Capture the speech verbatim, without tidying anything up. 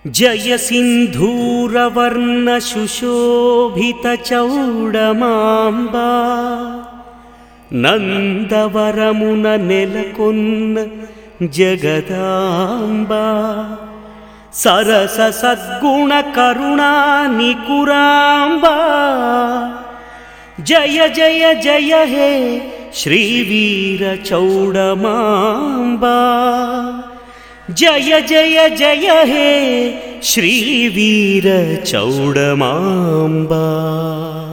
जय सिंधूरवर्ण सुशोभित चौडमांबा नंदवरमुन नेलకొన్న जगदांबा सरस सद्गुण करुणा निकुरांबा जय जय जय हे श्रीवीर चौडमांबा जय जय जय हे श्रीवीर चौडमांबा।